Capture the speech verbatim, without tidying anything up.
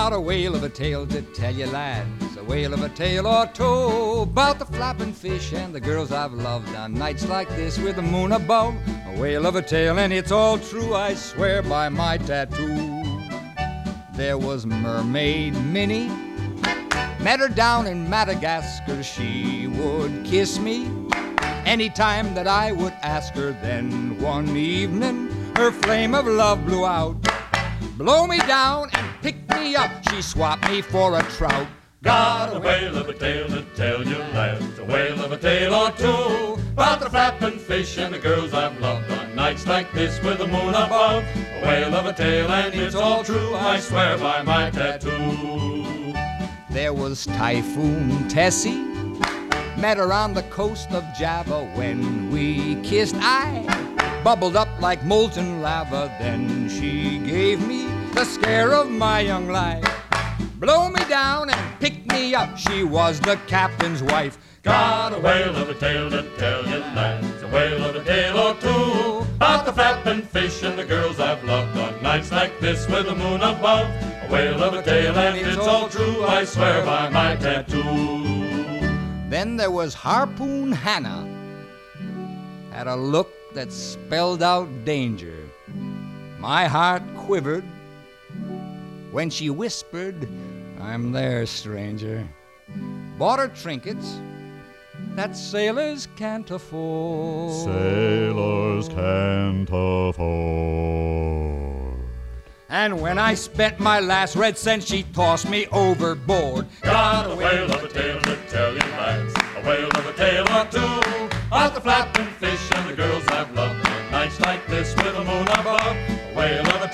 Got a whale of a tale to tell you, lads, a whale of a tale or two, about the flapping fish and the girls I've loved on nights like this with the moon above. A whale of a tale, and it's all true, I swear by my tattoo. There was Mermaid Minnie, met her down in Madagascar. She would kiss me anytime that I would ask her. Then one evening her flame of love blew out. Blow me down and pick me up, she swapped me for a trout. Got a whale of a tale to tell you, lads, a whale of a tale or two, about the flapping fish and the girls I've loved on nights like this with the moon above. A whale of a tale, and it's all true, I swear by my tattoo. There was Typhoon Tessie, met her on the coast of Java. When we kissed, I bubbled up like molten lava. Then she gave me the scare of my young life. Blow me down and pick me up, she was the captain's wife. Got a whale of a tale to tell you, lads, a whale of a tale or two, about the flapping fish and the girls I've loved on nights like this with the moon above. A whale of a tale, and it's all true, I swear by my tattoo. Then there was Harpoon Hannah, had a look that spelled out danger. My heart quivered when she whispered, "I'm there, stranger." Bought her trinkets that sailors can't afford. Sailors can't afford. And when I spent my last red cent, she tossed me overboard. Got a whale of a tale to tell you, lads, a whale of a tale or two, about the flapping fish and the girls I've loved on nights like this with the moon above. A whale of a